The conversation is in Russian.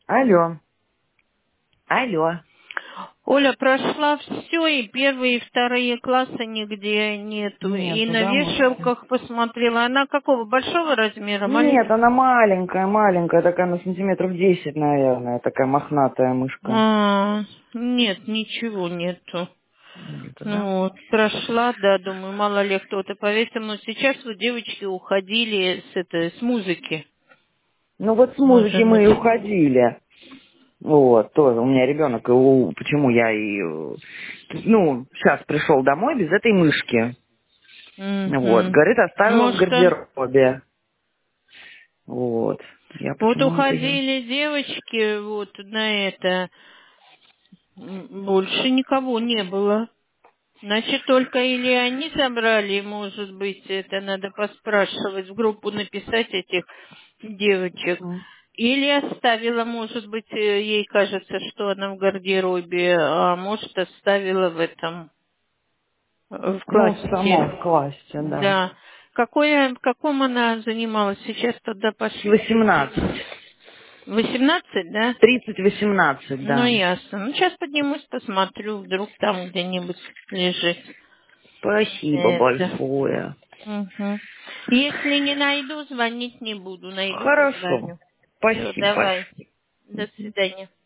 Алло. Алло. Оля, прошла все, и первые, и вторые классы нигде нету. И Нету, на да, мышки? вешалках посмотрела. Она какого, большого размера, Нет, маленького? она маленькая, такая на сантиметров 10, наверное, такая мохнатая мышка. Нет, ничего нету. Нету, да? Ну, вот, прошла, да, думаю, мало ли кто-то повесил. Но сейчас вот девочки уходили с музыки. Ну вот с музыки Можно мы и начать. уходили. Вот, тоже у меня ребенок, почему я сейчас пришел домой без этой мышки. Вот, Мгм. говорит, оставила в Может, он... гардеробе. Вот, я Вот почему-то ее... уходили девочки вот на это, больше никого не было. Значит, только или они забрали, может быть, это надо поспрашивать, в группу написать этих девочек, или оставила, может быть, ей кажется, что она в гардеробе, а может, оставила в этом, в Ну, само в классе. классе, да. Да. В каком она занималась? Сейчас туда пошли дети. 18. 18, да? 30-18, Ну, да. ясно. Ну, сейчас поднимусь, посмотрю, вдруг там где-нибудь лежит Спасибо это. большое. Мгм. Если не найду, звонить не буду. Найду, Хорошо. позвоню. Все, Спасибо давай. большое. До свидания.